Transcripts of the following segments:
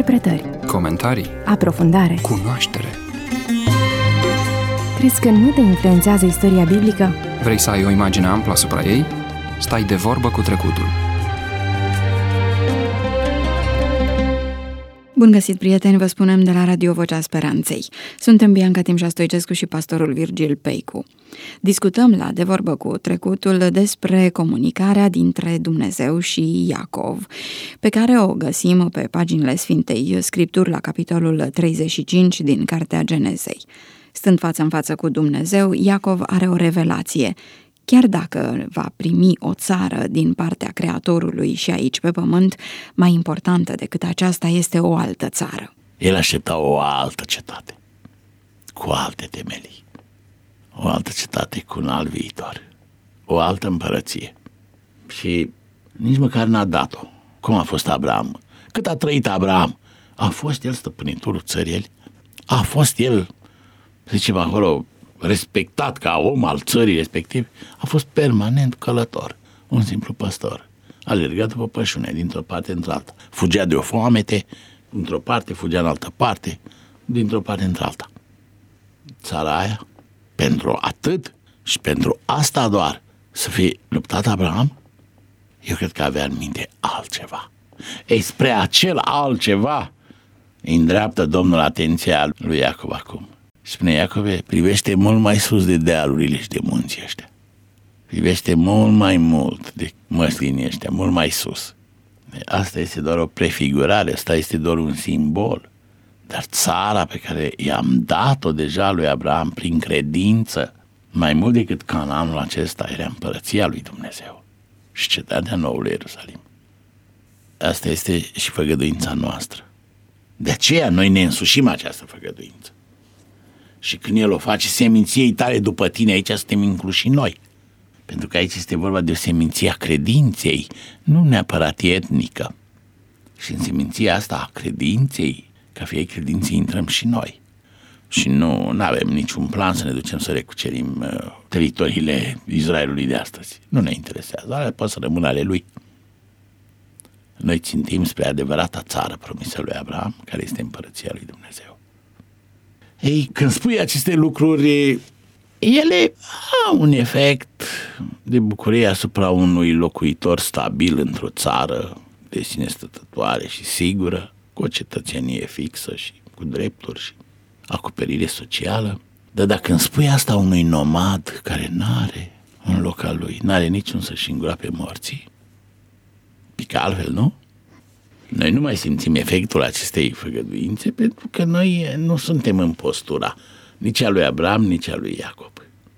Interpretări, comentarii, aprofundare, cunoaștere. Crezi că nu te influențează istoria biblică? Vrei să ai o imagine amplă asupra ei? Stai de vorbă cu trecutul. Bun găsit, prieteni, vă spunem de la Radio Vocea Speranței. Suntem Bianca Timșa Stoicescu și pastorul Virgil Peicu. Discutăm la De Vorbă cu Trecutul despre comunicarea dintre Dumnezeu și Iacov, pe care o găsim pe paginile Sfintei Scripturi la capitolul 35 din Cartea Genezei. Stând față în față cu Dumnezeu, Iacov are o revelație. Chiar dacă va primi o țară din partea Creatorului și aici pe pământ, mai importantă decât aceasta este o altă țară. El aștepta o altă cetate, cu alte temelii, o altă cetate cu un alt viitor, o altă împărăție. Și nici măcar n-a dat-o. Cum a fost Abraham? Cât a trăit Abraham? A fost el stăpânitorul țării? A fost el, zicem acolo, respectat ca om al țării respectiv? A fost permanent călător, un simplu păstor. Alerga după pășune, dintr-o parte într-alta. Fugea de o foamete, într-o parte, fugea în altă parte, dintr-o parte într-alta. Țara aia, pentru atât și pentru asta doar, să fie luptat Abraham? Eu cred că avea în minte altceva. Ei, spre acel altceva îi îndreaptă Domnul atenția lui Iacov acum. Spune Iacove, privește mult mai sus de dealurile și de munții ăștia. Privește mult mai mult de măslinii ăștia, mult mai sus. Asta este doar o prefigurare, asta este doar un simbol. Dar țara pe care i-am dat-o deja lui Abraham prin credință, mai mult decât Canaanul acesta, era împărăția lui Dumnezeu și cetatea noului Ierusalim. Asta este și făgăduința noastră. De aceea noi ne însușim această făgăduință. Și când El o face seminției tale după tine, aici suntem incluși și noi. Pentru că aici este vorba de o seminție a credinței, nu neapărat etnică. Și în seminția asta a credinței, ca fie credinței, intrăm și noi. Și nu avem niciun plan să ne ducem să recucerim teritoriile Israelului de astăzi. Nu ne interesează, ale pot să rămână ale lui. Noi țintim spre adevărata țară promisă lui Abraham, care este împărăția lui Dumnezeu. Ei, când spui aceste lucruri, ele au un efect de bucurie asupra unui locuitor stabil într-o țară de sine stătătoare și sigură, cu o cetățenie fixă și cu drepturi și acoperire socială. Dar dacă îmi spui asta unui nomad care n-are un loc al lui, n-are niciun să-și îngroape morții, pică altfel, nu? Noi nu mai simțim efectul acestei făgăduințe pentru că noi nu suntem în postura nici a lui Abraham, nici a lui Iacov.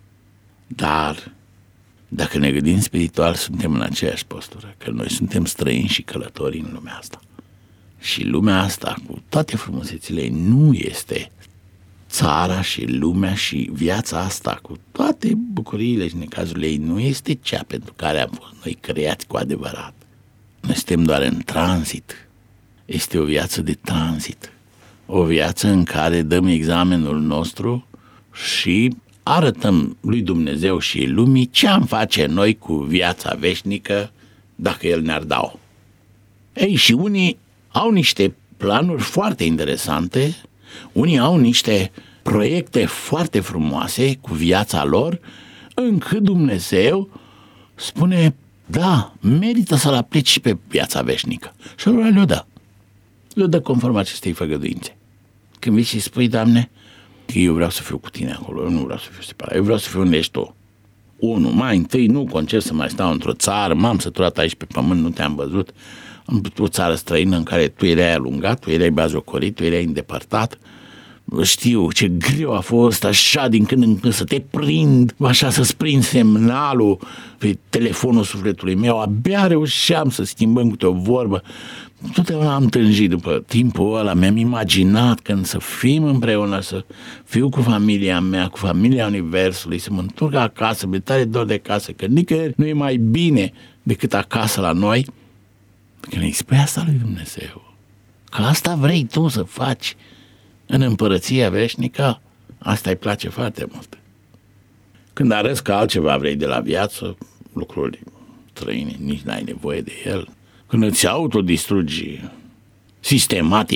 Dar dacă ne gândim spiritual, suntem în aceeași postură, că noi suntem străini și călători în lumea asta. Și lumea asta, cu toate frumusețile, nu este țara și lumea și viața asta, cu toate bucuriile și necazurile ei, nu este cea pentru care am fost noi creați cu adevărat. Noi suntem doar în tranzit. Este o viață de tranzit. O viață în care dăm examenul nostru și arătăm lui Dumnezeu și lumii ce am face noi cu viața veșnică dacă El ne-ar da-o. Ei, și unii au niște planuri foarte interesante, unii au niște proiecte foarte frumoase cu viața lor, încât Dumnezeu spune: da, merită să-l aplici și pe viața veșnică. Și ăla le-o dă. Le-o dă conform acestei făgăduințe. Când vii și spui: Doamne, eu vreau să fiu cu tine acolo, eu nu vreau să fiu separat, eu vreau să fiu unde ești tu. Mai întâi nu concep să mai stau într-o țară, m-am săturat aici pe pământ, nu te-am văzut, o țară străină în care tu erai alungat, tu erai bajocorit, tu erai îndepărtat. Știu ce greu a fost așa din când în când să te prind, așa să-ți prind semnalul pe telefonul sufletului meu, abia reușeam să schimbăm câte o vorbă. Totdeauna am tânjit după timpul ăla, mi-am imaginat când să fim împreună, să fiu cu familia mea, cu familia Universului, să mă întorc acasă, mi-e tare dor de casă, că nicăieri nu e mai bine decât acasă la noi. Când îi spui asta lui Dumnezeu, că asta vrei tu să faci în împărăția veșnică, asta îi place foarte mult. Când arăți că altceva vrei de la viață, lucruri străine, nici n-ai nevoie de el. Când îți autodistrugi sistematic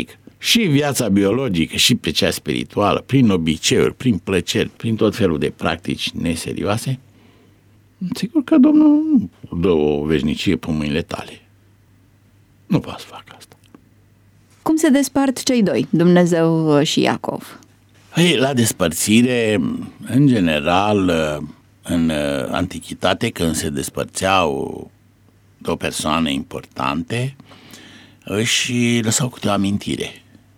și viața biologică și pe cea spirituală, prin obiceiuri, prin plăceri, prin tot felul de practici neserioase, sigur că Domnul nu dă o veșnicie pe mâinile tale. Nu poate să facă asta. Cum se despart cei doi, Dumnezeu și Iacov? La despărțire, în general, în antichitate, când se despărțeau două persoane importante, își lăsau câte o amintire.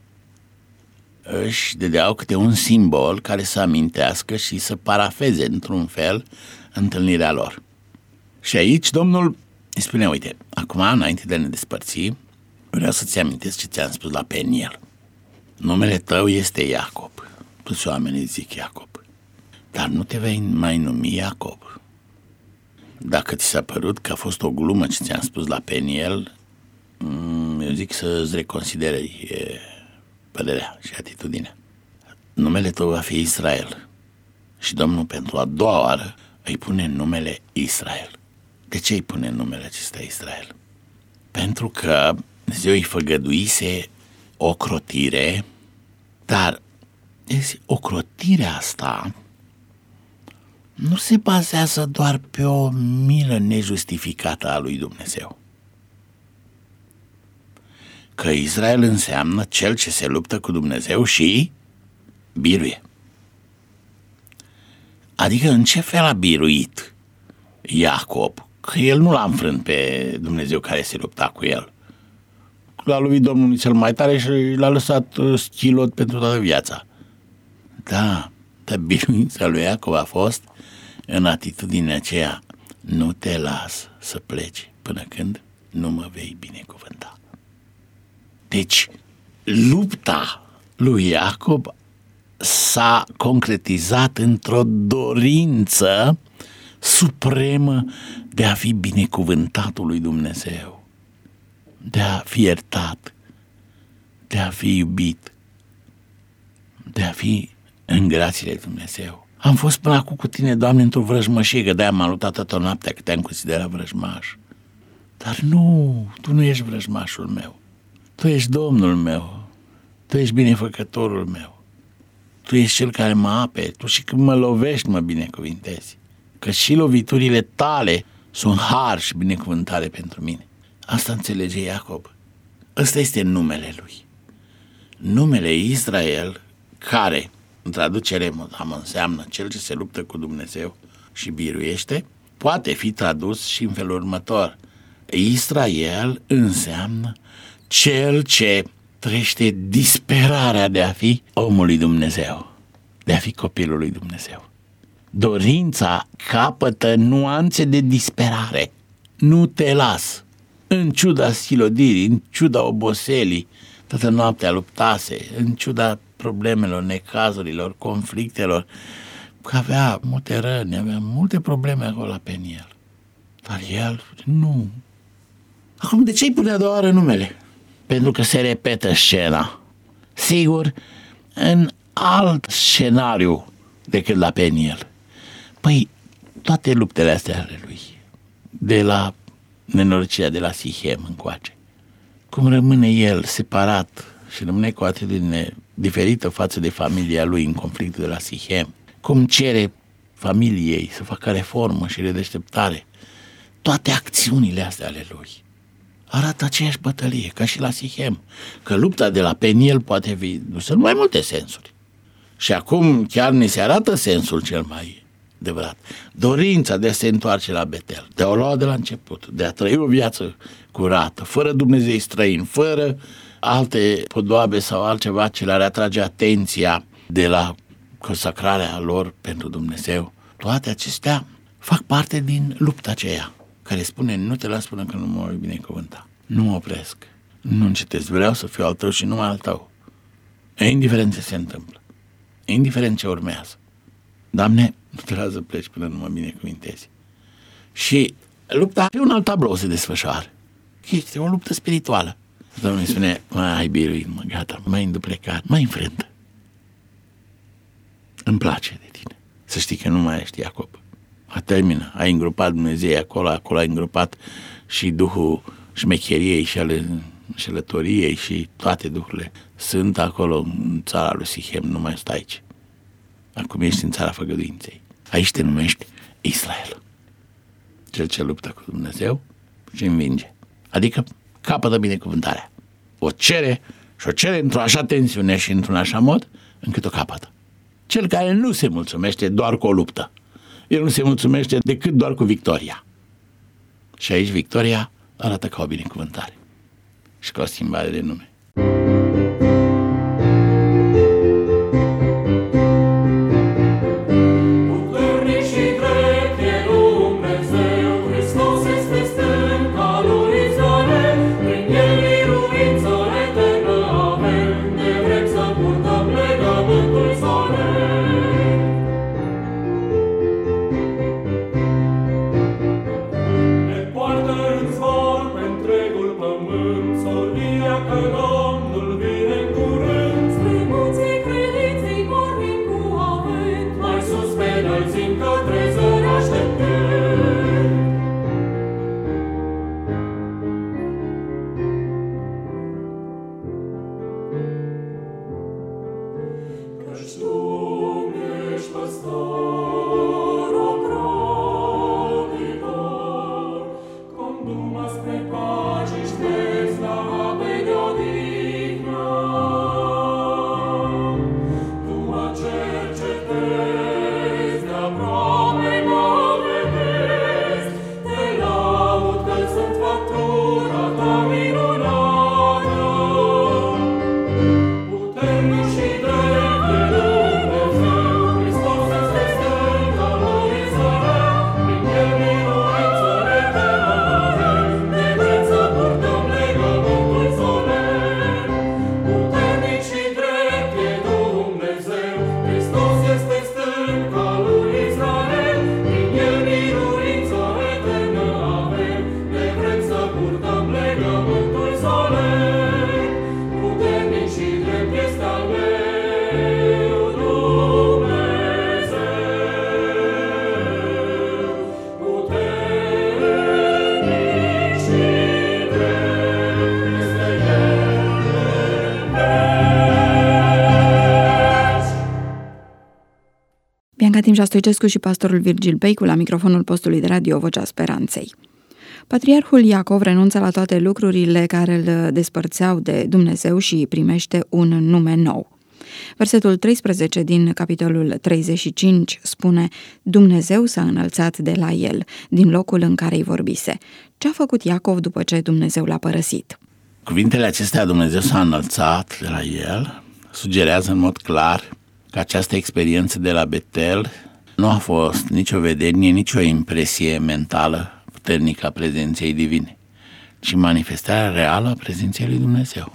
Își dădeau câte un simbol care să amintească și să parafeze, într-un fel, întâlnirea lor. Și aici Domnul îi spune, uite, acum, înainte de a ne despărți, vreau să-ți amintesc ce ți-am spus la Peniel. Numele tău este Iacob. Toți oamenii zic Iacob. Dar nu te vei mai numi Iacob. Dacă ți s-a părut că a fost o glumă ce ți-am spus la Peniel, eu zic să-ți reconsideri părerea și atitudinea. Numele tău va fi Israel. Și Domnul pentru a doua oară îi pune numele Israel. De ce îi pune numele acesta Israel? Pentru că Dumnezeu îi făgăduise ocrotire, dar ocrotirea asta nu se bazează doar pe o milă nejustificată a lui Dumnezeu. Că Israel înseamnă cel ce se luptă cu Dumnezeu și biruie. Adică în ce fel a biruit Iacob? Că el nu l-a înfrânt pe Dumnezeu care se lupta cu el. L-a lovit Domnul cel mai tare și l-a lăsat schilot pentru toată viața. Da, dar biruința lui Iacob a fost în atitudinea aceea, nu te las să pleci până când nu mă vei binecuvânta. Deci, lupta lui Iacob s-a concretizat într-o dorință supremă de a fi binecuvântatul lui Dumnezeu, de a fi iertat, de a fi iubit, de a fi în grațiile lui Dumnezeu. Am fost până acum cu tine, Doamne, într-o vrăjmășie, că de-aia m-am luptat toată noaptea, că te-am considerat vrăjmaș. Dar nu, tu nu ești vrăjmașul meu. Tu ești Domnul meu. Tu ești binefăcătorul meu. Tu ești cel care mă aperi. Tu și când mă lovești, mă binecuvintezi. Că și loviturile tale sunt har și binecuvântare pentru mine. Asta înțelege Iacob. Ăsta este numele lui. Numele Israel, care, în traducere înseamnă cel ce se luptă cu Dumnezeu și biruiește, poate fi tradus și în felul următor. Israel înseamnă cel ce trăiește disperarea de a fi omul lui Dumnezeu, de a fi copilul lui Dumnezeu. Dorința capătă nuanțe de disperare. Nu te las. În ciuda silodirii, în ciuda oboselii, toată noaptea luptase, în ciuda problemelor, necazurilor, conflictelor, că avea multe răni, avea multe probleme acolo la Peniel. Dar el, nu. Acum, de ce îi pune a doua oară numele? Pentru că se repetă scena. Sigur, în alt scenariu decât la Peniel. Păi, toate luptele astea ale lui, de la nenorocirea de la Sichem încoace, cum rămâne el separat și rămâne cu o atitudine diferită față de familia lui în conflictul de la Sichem, cum cere familiei să facă reformă și redeșteptare, toate acțiunile astea ale lui arată aceeași bătălie ca și la Sichem, că lupta de la Peniel poate fi dusă în mai multe sensuri. Și acum chiar ne se arată sensul cel mai adevărat. Dorința de a se întoarce la Betel, de a o lua de la început, de a trăi o viață curată, fără Dumnezei străini, fără alte podoabe sau altceva ce le-ar atrage atenția de la consacrarea lor pentru Dumnezeu. Toate acestea fac parte din lupta aceea care spune, nu te las până când nu mă voi binecuvânta. Nu mă opresc. Nu încetez. Vreau să fiu al tău și numai al tău. Indiferent ce se întâmplă. Indiferent ce urmează. Doamne, nu te las să pleci până nu mă binecuvintezi. Și lupta pe un alt tablou se desfășoară. Este o luptă spirituală. Domnul îi spune, ai biruit, mă, gata, m-ai înduplecat, m-ai înfrânt. Îmi place de tine. Să știi că nu mai ești Iacob. Termină, ai îngropat Dumnezeu acolo ai îngropat și duhul șmecheriei și al înșelătoriei și toate duhurile sunt acolo în țara lui Sichem, nu mai stai aici. Acum ești în țara făgăduinței. Aici te numești Israel. Cel ce luptă cu Dumnezeu și învinge. Adică capătă binecuvântarea. O cere și o cere într-o așa tensiune și într-un așa mod încât o capătă. Cel care nu se mulțumește doar cu o luptă. El nu se mulțumește decât doar cu victoria. Și aici victoria arată ca o binecuvântare și ca o schimbare de nume. Bianca Timșa Stoicescu și pastorul Virgil Peicu la microfonul postului de radio Vocea Speranței. Patriarhul Iacov renunță la toate lucrurile care îl despărțeau de Dumnezeu și primește un nume nou. Versetul 13 din capitolul 35 spune: Dumnezeu s-a înălțat de la el, din locul în care îi vorbise. Ce a făcut Iacov după ce Dumnezeu l-a părăsit? Cuvintele acestea, Dumnezeu s-a înălțat de la el, sugerează în mod clar că această experiență de la Betel nu a fost nicio vedenie, nicio impresie mentală puternică a prezenței divine, ci manifestarea reală a prezenței lui Dumnezeu.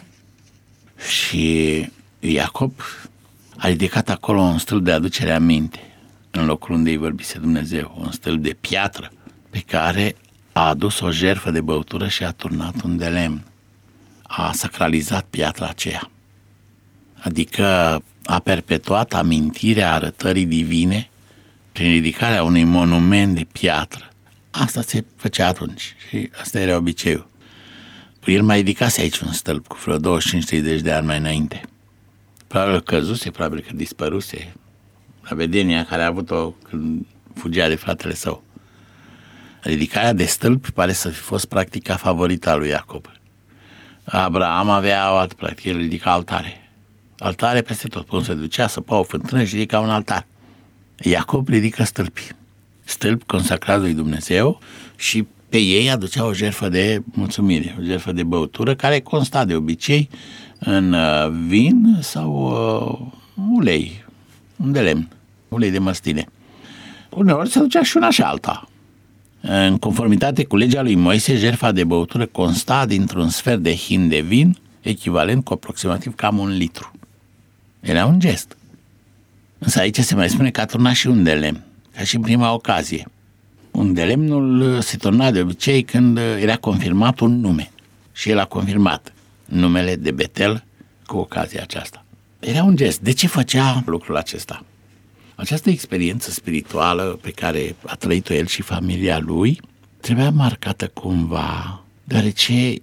Și Iacob a ridicat acolo un stâlp de aducere aminte, în locul unde îi vorbise Dumnezeu, un stâlp de piatră pe care a adus o jertfă de băutură și a turnat un de lemn. A sacralizat piatra aceea, adică a perpetuat amintirea arătării divine prin ridicarea unui monument de piatră. Asta se făcea atunci și asta era obiceiul. El mai ridicase aici un stâlp cu vreo 25-30 de ani mai înainte. Probabil că căzuse, probabil că dispăruse la vedenia care a avut-o când fugea de fratele său. Ridicarea de stâlp pare să fi fost practica favorită a lui Iacob. Abraham avea o altă practică, el ridica altare. Altare peste tot, până se ducea, săpa o fântână și ridica un altar. Iacob ridică stâlpi. Stâlpi consacrați lui Dumnezeu și pe ei aducea o jertfă de mulțumire, o jertfă de băutură care consta de obicei în vin sau ulei, un de lemn, ulei de măstine. Uneori se ducea și una și alta. În conformitate cu legea lui Moise, jertfa de băutură consta dintr-un sfert de hin de vin, echivalent cu aproximativ cam 1 litru. Era un gest. Însă aici se mai spune că a turnat și un de lemn, ca și în prima ocazie. Un de lemnul se turna de obicei când era confirmat un nume. Și el a confirmat numele de Betel cu ocazia aceasta. Era un gest. De ce făcea lucrul acesta? Această experiență spirituală pe care a trăit-o el și familia lui trebuia marcată cumva, deoarece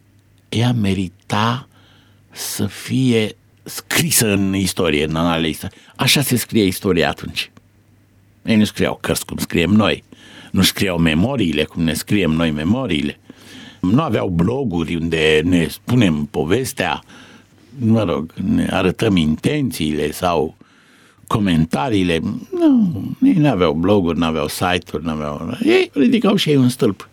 ea merita să fie scrisă în istorie, în analele istoriei. Așa se scrie istoria atunci. Ei nu scriau cărți cum scriem noi, nu scriau memoriile cum ne scriem noi memoriile, nu aveau bloguri unde ne spunem povestea, mă rog, ne arătăm intențiile sau comentariile. Nu, ei nu aveau bloguri, nu aveau site-uri, ei ridicau și ei un stâlp.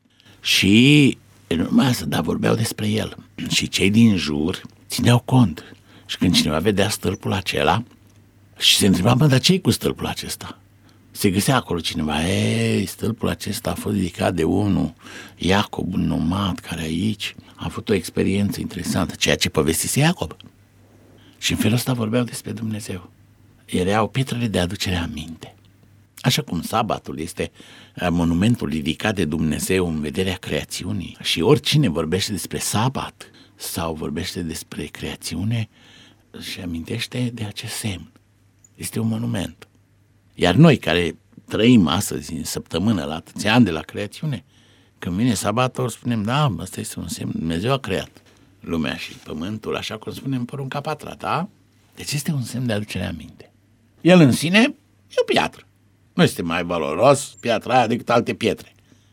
Și nu numai asta, dar vorbeau despre el. Și cei din jur țineau cont. Și când cineva vedea stâlpul acela și se întreba, mă, dar ce-i cu stâlpul acesta? Se găsea acolo cineva, stâlpul acesta a fost ridicat de unul, Iacob, un nomad care aici a avut o experiență interesantă, ceea ce povestise Iacob. Și în felul ăsta vorbeau despre Dumnezeu. Erau pietrele de aducere aminte. Așa cum sabatul este monumentul ridicat de Dumnezeu în vederea creațiunii. Și oricine vorbește despre sabat sau vorbește despre creațiune și amintește de acest semn. Este un monument. Iar noi care trăim astăzi, în săptămână, la atâția ani de la creațiune, când vine sabatul, spunem, da, ăsta este un semn, Dumnezeu a creat lumea și pământul, așa cum spunem porunca patra, da? Deci este un semn de aducere aminte. El în sine e o piatră. Nu este mai valoros piatra aia decât alte pietre.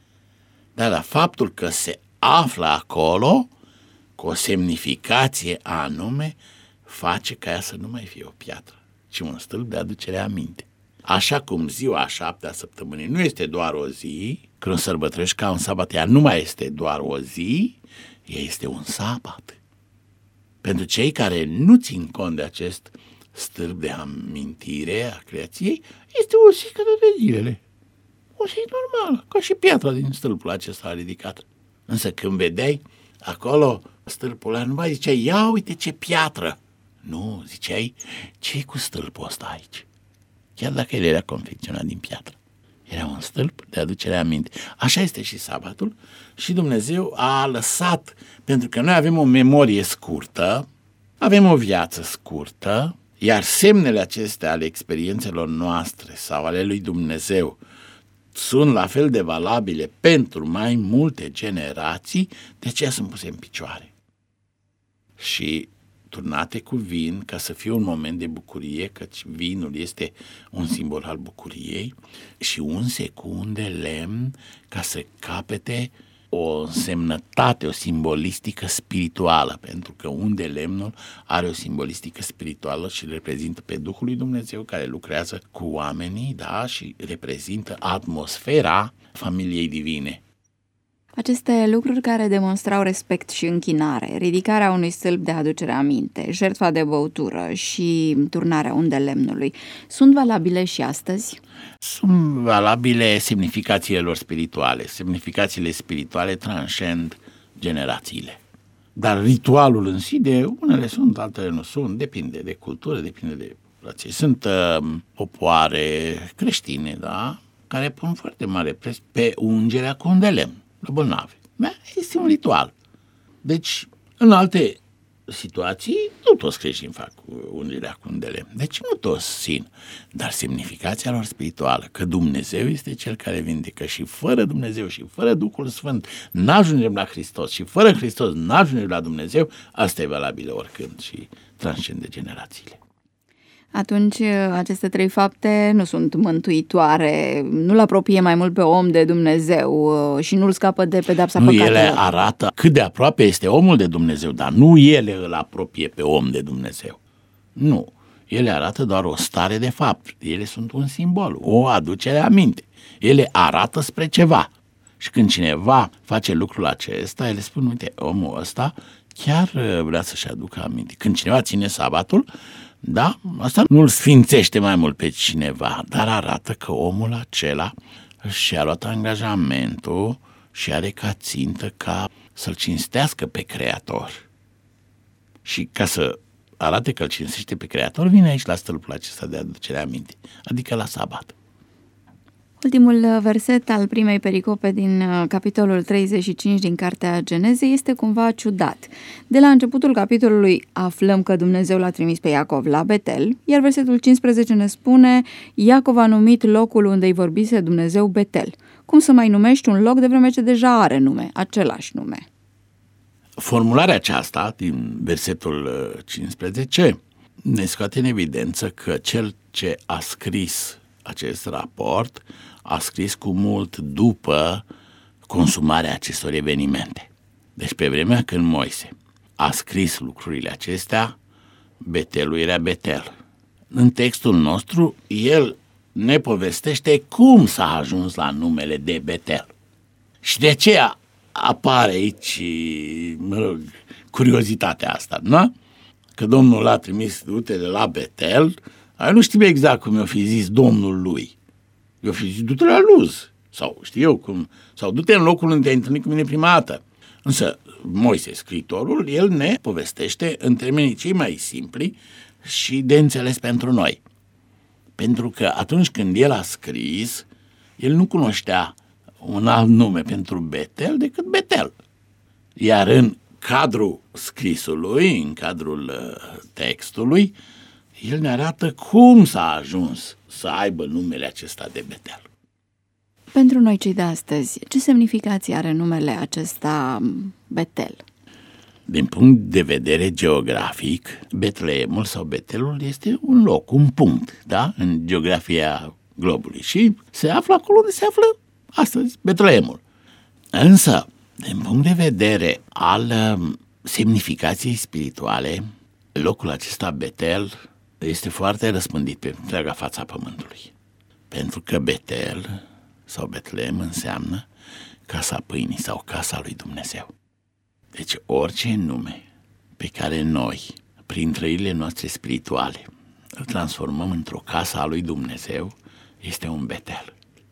Dar la faptul că se află acolo, cu o semnificație anume, face ca ea să nu mai fie o piatră, ci un stâlp de aducere aminte. Așa cum ziua a 7-a săptămânii nu este doar o zi, când o sărbătorești ca un sabat, ea nu mai este doar o zi, ea este un sabat. Pentru cei care nu țin cont de acest stâlp de amintire a creației, este o zi ca toate zilele. O zi normală, ca și piatra din stâlpul acesta ridicat. Însă când vedeai acolo stâlpul ăla, nu mai ziceai, ia uite ce piatră. Nu, ziceai, ce-i cu stâlpul ăsta aici? Chiar dacă el era confecționat din piatră. Era un stâlp de aducere aminte. Așa este și sabatul și Dumnezeu a lăsat, pentru că noi avem o memorie scurtă, avem o viață scurtă, iar semnele acestea ale experiențelor noastre sau ale lui Dumnezeu sunt la fel de valabile pentru mai multe generații, de aceea sunt puse în picioare. Și turnate cu vin ca să fie un moment de bucurie, căci vinul este un simbol al bucuriei, și unse cu un de lemn ca să capete o însemnătate, o simbolistică spirituală, pentru că unde lemnul are o simbolistică spirituală și reprezintă pe Duhul lui Dumnezeu care lucrează cu oamenii, da, și reprezintă atmosfera familiei divine. Aceste lucruri care demonstrau respect și închinare, ridicarea unui stâlp de aducere aminte, jertfa de băutură și turnarea undei lemnului, sunt valabile și astăzi? Sunt valabile semnificațiile lor spirituale. Semnificațiile spirituale transcend generațiile. Dar ritualul în si, de unele sunt, altele nu sunt, depinde de cultură, depinde de populație. Sunt popoare creștine, da, care pun foarte mare preț pe ungerea cu un de lemn la bolnavi. Este un ritual. Deci, în alte situații, nu toți creștini fac ungerea cu un de lemn. Deci nu toți țin. Dar semnificația lor spirituală, că Dumnezeu este Cel care vindecă și fără Dumnezeu și fără Duhul Sfânt n-ajungem la Hristos și fără Hristos n-ajungem la Dumnezeu, asta e valabilă oricând și transcende generațiile. Atunci aceste trei fapte nu sunt mântuitoare, nu-l apropie mai mult pe om de Dumnezeu și nu-l scapă de pedeapsa păcatelor. Nu, ele arată cât de aproape este omul de Dumnezeu, dar nu ele îl apropie pe om de Dumnezeu. Nu, ele arată doar o stare de fapt, ele sunt un simbol, o aducere aminte. Ele arată spre ceva. Și când cineva face lucrul acesta, ele spun, uite, omul ăsta chiar vrea să-și aducă aminte. Când cineva ține sabatul, da, asta nu îl sfințește mai mult pe cineva, dar arată că omul acela și-a luat angajamentul și are ca țintă ca să-l cinstească pe Creator. Și ca să arate că îl cinstește pe Creator, vine aici la stâlpul acesta de aducere aminte, adică la sabat. Ultimul verset al primei pericope din capitolul 35 din Cartea Genezei este cumva ciudat. De la începutul capitolului aflăm că Dumnezeu l-a trimis pe Iacov la Betel, iar versetul 15 ne spune: Iacov a numit locul unde îi vorbise Dumnezeu Betel. Cum să mai numești un loc de vreme ce deja are nume, același nume? formularea aceasta din versetul 15 ne scoate în evidență că cel ce a scris acest raport a scris cu mult după consumarea acestor evenimente. Deci pe vremea când Moise a scris lucrurile acestea, Betelul era Betel. În textul nostru, el ne povestește cum s-a ajuns la numele de Betel. Și de aceea apare aici, curiozitatea asta, nu? Că Domnul l-a trimis, du-te de la Betel, nu știm exact cum i-o fi zis Domnul lui. I-o fi zis, du-te la Luz, sau știu eu cum, sau du-te în locul unde te-ai întâlnit cu mine prima dată. Însă Moise, scriitorul, el ne povestește în termenii cei mai simpli și de înțeles pentru noi. Pentru că atunci când el a scris, el nu cunoștea un alt nume pentru Betel decât Betel. Iar în cadrul scrisului, în cadrul textului, el ne arată cum s-a ajuns să aibă numele acesta de Betel. Pentru noi cei de astăzi, ce semnificație are numele acesta Betel? Din punct de vedere geografic, Betleemul sau Betelul este un loc, un punct, da? În geografia globului și se află acolo unde se află astăzi Betleemul. Însă, din punct de vedere al semnificației spirituale, locul acesta Betel este foarte răspândit pe întreaga fața pământului. Pentru că Betel sau Betleem înseamnă casa pâinii sau casa lui Dumnezeu. Deci orice nume pe care noi, prin trăirile noastre spirituale, îl transformăm într-o casă a lui Dumnezeu, este un Betel.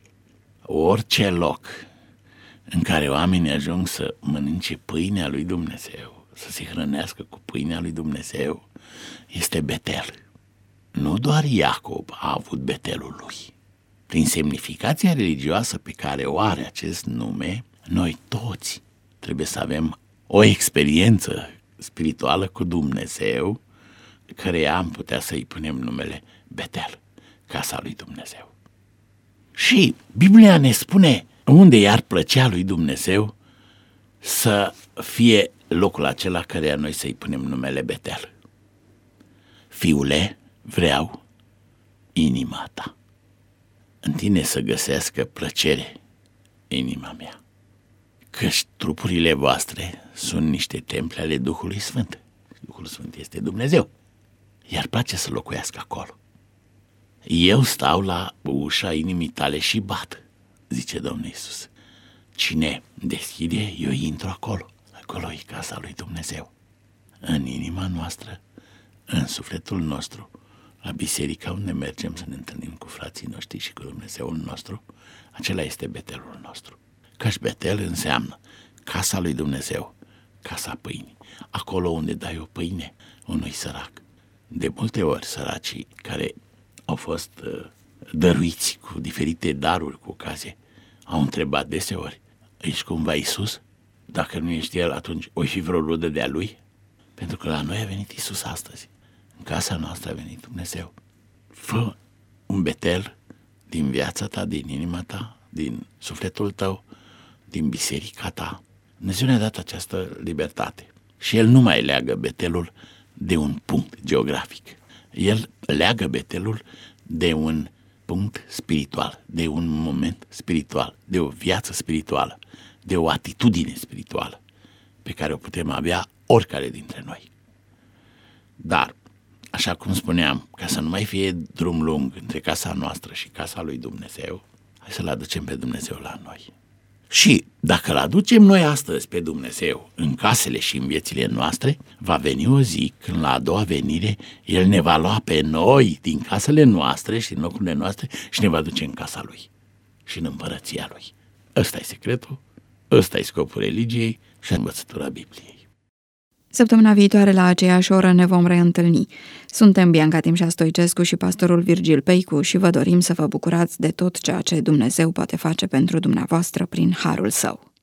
Orice loc în care oamenii ajung să mănânce pâinea lui Dumnezeu, să se hrănească cu pâinea lui Dumnezeu, este Betel. Nu doar Iacob a avut Betelul lui. Prin semnificația religioasă pe care o are acest nume, noi toți trebuie să avem o experiență spirituală cu Dumnezeu, căreia am putea să-i punem numele Betel, casa lui Dumnezeu. Și Biblia ne spune unde i-ar plăcea lui Dumnezeu să fie locul acela căreia noi să-i punem numele Betel. Fiule, vreau inima ta. În tine să găsească plăcere inima mea. Căci trupurile voastre sunt niște temple ale Duhului Sfânt. Duhul Sfânt este Dumnezeu. Iar place să locuiască acolo. Eu stau la ușa inimii tale și bat, zice Domnul Iisus. Cine deschide, eu intru acolo. Acolo e casa lui Dumnezeu. În inima noastră, în sufletul nostru, la biserica unde mergem să ne întâlnim cu frații noștri și cu Dumnezeul nostru, acela este Betelul nostru. Căci Betel înseamnă casa lui Dumnezeu, casa pâinii, acolo unde dai o pâine unui sărac. De multe ori săracii care au fost dăruiți cu diferite daruri cu ocazie au întrebat deseori, ești cumva Iisus? Dacă nu ești El, atunci o fi vreo rudă de-a Lui? Pentru că la noi a venit Iisus astăzi. În casa noastră a venit Dumnezeu. Fă un Betel din viața ta, din inima ta, din sufletul tău, din biserica ta. Dumnezeu ne-a dat această libertate. Și El nu mai leagă Betelul de un punct geografic. El leagă Betelul de un punct spiritual, de un moment spiritual, de o viață spirituală, de o atitudine spirituală pe care o putem avea oricare dintre noi. Dar, așa cum spuneam, ca să nu mai fie drum lung între casa noastră și casa lui Dumnezeu, hai să-L aducem pe Dumnezeu la noi. Și dacă îl aducem noi astăzi pe Dumnezeu în casele și în viețile noastre, va veni o zi când la a doua venire El ne va lua pe noi din casele noastre și din locurile noastre și ne va duce în casa Lui și în împărăția Lui. Ăsta e secretul, ăsta e scopul religiei și învățătura Bibliei. Săptămâna viitoare la aceeași oră ne vom reîntâlni. Suntem Bianca Timșa Stoicescu și pastorul Virgil Peicu și vă dorim să vă bucurați de tot ceea ce Dumnezeu poate face pentru dumneavoastră prin harul Său.